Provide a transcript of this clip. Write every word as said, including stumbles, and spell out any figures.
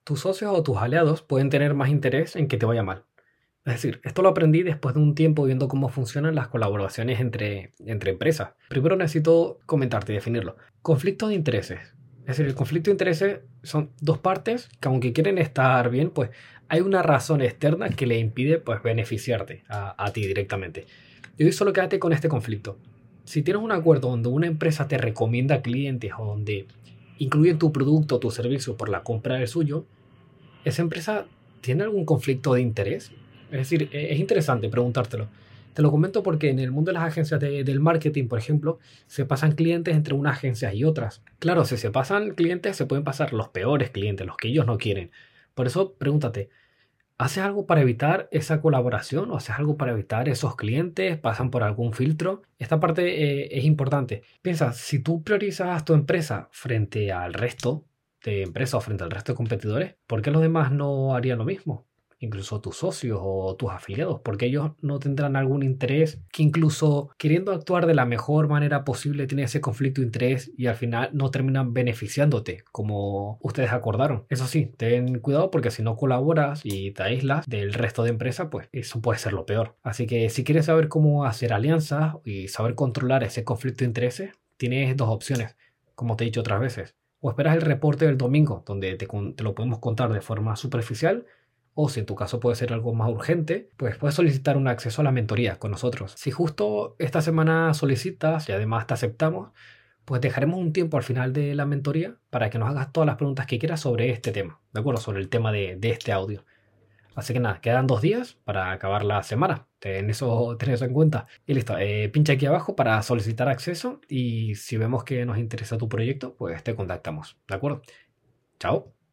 tus socios o tus aliados pueden tener más interés en que te vaya mal. Es decir, esto lo aprendí después de un tiempo viendo cómo funcionan las colaboraciones entre, entre empresas. Primero necesito comentarte y definirlo. Conflicto de intereses. Es decir, el conflicto de intereses son dos partes que aunque quieren estar bien, pues hay una razón externa que le impide pues, beneficiarte a, a ti directamente. Y hoy solo quédate con este conflicto. Si tienes un acuerdo donde una empresa te recomienda clientes o donde incluyen tu producto o tu servicio por la compra del suyo, ¿esa empresa tiene algún conflicto de interés? Es decir, e- es interesante preguntártelo. Te lo comento porque en el mundo de las agencias de- del marketing, por ejemplo, se pasan clientes entre unas agencias y otras. Claro, si se pasan clientes, se pueden pasar los peores clientes, los que ellos no quieren. Por eso, pregúntate, ¿haces algo para evitar esa colaboración o haces algo para evitar esos clientes? ¿Pasan por algún filtro? Esta parte eh, es importante. Piensa, si tú priorizas tu empresa frente al resto de empresas o frente al resto de competidores, ¿por qué los demás no harían lo mismo? Incluso tus socios o tus afiliados, porque ellos no tendrán algún interés que incluso queriendo actuar de la mejor manera posible tiene ese conflicto de interés y al final no terminan beneficiándote como ustedes acordaron. Eso sí, ten cuidado porque si no colaboras y te aíslas del resto de empresas, pues eso puede ser lo peor. Así que si quieres saber cómo hacer alianzas y saber controlar ese conflicto de intereses, tienes dos opciones, como te he dicho otras veces. O esperas el reporte del domingo, donde te, te lo podemos contar de forma superficial, o si en tu caso puede ser algo más urgente, pues puedes solicitar un acceso a la mentoría con nosotros. Si justo esta semana solicitas y además te aceptamos, pues dejaremos un tiempo al final de la mentoría para que nos hagas todas las preguntas que quieras sobre este tema, ¿de acuerdo? Sobre el tema de, de este audio. Así que nada, quedan dos días para acabar la semana. Ten eso, ten eso en cuenta. Y listo, eh, pincha aquí abajo para solicitar acceso y si vemos que nos interesa tu proyecto, pues te contactamos, ¿de acuerdo? Chao.